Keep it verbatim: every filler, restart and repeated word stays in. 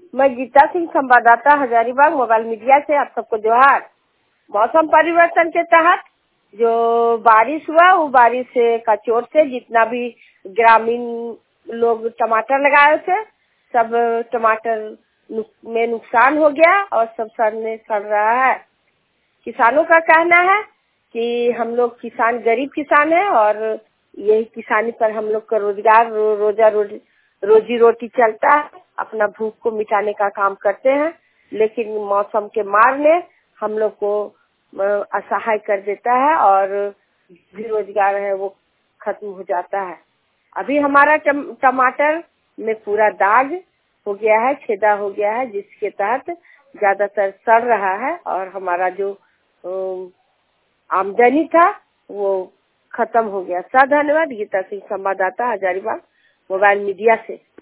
मैं गीता सिंह, संवाददाता Hazaribagh mobile media से। आप सबको जोहार। मौसम परिवर्तन के तहत जो बारिश हुआ, वो बारिश से का चोट से जितना भी ग्रामीण लोग टमाटर लगाए थे, सब टमाटर में नुकसान हो गया और सब सड़ने सड़ रहा है। किसानों का कहना है कि हम लोग किसान गरीब किसान हैं और यही किसानी पर हम लोग का रोजगार रो, रोजा रोज, रोजी रोटी चलता है। अपना भूख को मिटाने का काम करते हैं, लेकिन मौसम के मार ने हम लोग को असहाय कर देता है और भी रोजगार है वो खत्म हो जाता है। अभी हमारा टम, टमाटर में पूरा दाग हो गया है, छेदा हो गया है, जिसके तहत ज्यादातर सड़ रहा है और हमारा जो आमदनी था वो खत्म हो गया। सा धन्यवाद। गीता सिंह, संवाददाता हजारीबाग मोबाइल मीडिया से।